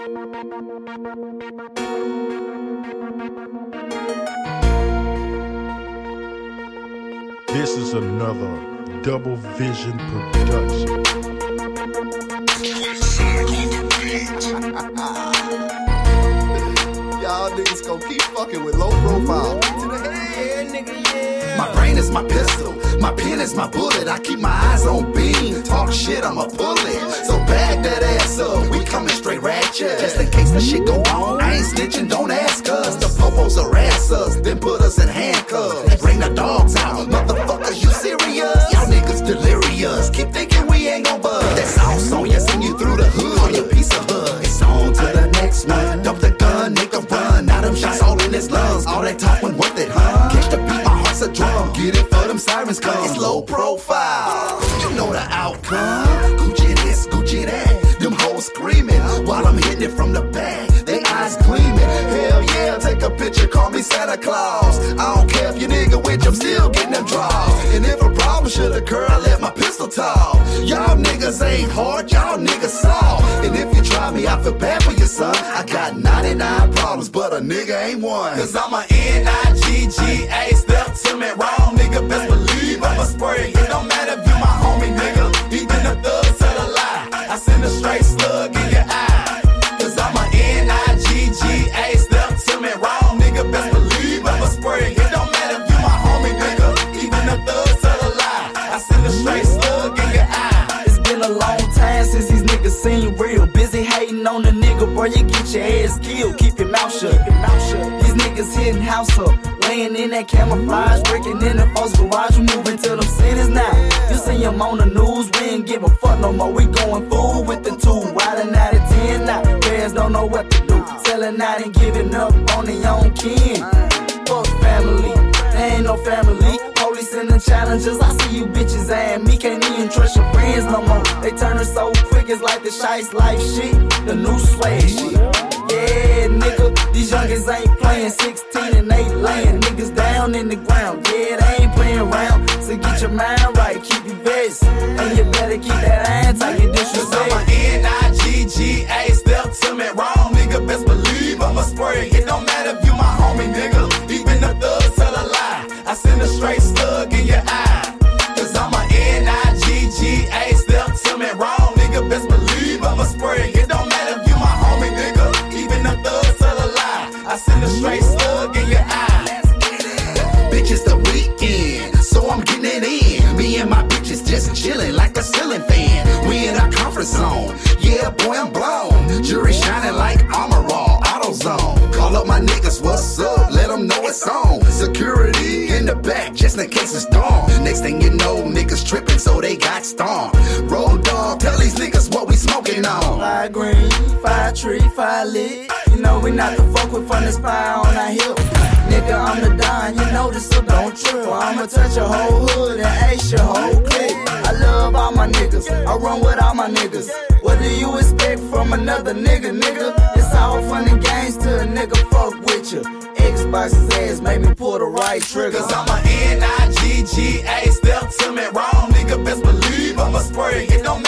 This is another Double Vision production. Y'all niggas gon' keep fucking with low profile. To the head, nigga, yeah. My brain is my pistol, my pen is my bullet. I keep my eyes on beam. Talk shit, I'ma pull it. So bag that ass up, we coming straight ratchet. Just in case the shit go wrong, I ain't snitching, don't ask us. The popos harass us, then put us in handcuffs. Bring the dogs out, motherfuckers, you serious? Y'all niggas delirious, keep thinking we ain't gon' buzz. That sauce on ya, send you through the hood, on your piece of hood. It's on to the next one, dump the gun, nigga run. Now them shots all in his lungs, all that talk wasn't worth it, huh? Catch the beat, my heart's a drum, get it for them sirens come. It's low profile, you know the outcome. Gucci this, Gucci that, them hoes screaming while I'm hitting it from the back. They eyes gleaming, hell yeah, take a picture, call me Santa Claus. I don't care if you nigga with, I'm still getting them draws. And if a problem should occur, I let my pistol talk. Y'all niggas ain't hard, y'all niggas soft. And if you try me, I feel bad for your son. I got 99 problems, but a nigga ain't one. Cause I'm a N-I-G-G-A, step to me wrong, nigga, best believe I'm a spray. It don't matter if you my homie, nigga, even the thugs tell a lie. I send a straight slug in your eye. Cause I'm a N-I-G-G-A, step to me wrong, nigga, best believe I'm a spray. It don't matter if you my homie, nigga, even the thugs tell a lie. I send a straight slug in your eye. It's been a long time since these niggas seen real. Busy hating on the nigga, boy, you get your ass killed. Keep your mouth shut. These niggas hitting house up, laying in that camouflage, breaking in the folks' garage. We moving to them cities now. You see them on the news, we ain't give a fuck no more. We going full with the two, wildin' out of 10 now. Parents don't know what to do, selling out and giving up on their own kin. Fuck family, there ain't no family. Police and the challengers, I see you bitches and me. Can't even trust your friends no more. They turnin' so quick, it's like the Shice Life shit, the new swag shit. Yeah, nigga, these youngins ain't playing. 16 and 8 laying niggas down in the ground. Yeah, they ain't playing around. So get your mind right, keep your vest, and you better keep that iron tight. You disrespect. Cause I'm a N-I-G-G-A, step to me wrong, nigga, best believe I'm a spray. It don't matter if you my homie, nigga, even the thugs tell a lie. I send a straight slug in your eye. Cause I'm a N-I-G-G-A, step to me wrong, nigga, best believe I'm a spray. It don't matter if you my homie, nigga, even the thugs tell a lie. I send a straight slug in your eye. Bitch, it's the weekend, so I'm getting it in. Me and my bitches just chillin' like a ceiling fan. We in our comfort zone, yeah, boy, I'm blown. Jury shining like armor raw, AutoZone. Call up my niggas, what's up? Let them know it's on. Security in the back, just in case it's dawn. Next thing you know, niggas trippin', so they got stomped. Road dog, tell these niggas what we smoking on. 5 green, 5 tree, 5 lit. You know we not the fuck with fun this fire on our hip. Nigga, I'm the Don, you know this, so don't trip. I'ma touch your whole hood and ace your whole clique. I love all my niggas, I run with all my niggas. What do you expect from another nigga, nigga? It's all fun and games till a nigga fuck with you. Xbox's ass made me pull the right trigger. Cause I'm a N-I-G-G-A, step to me wrong, nigga, best believe I'm a spray. It don't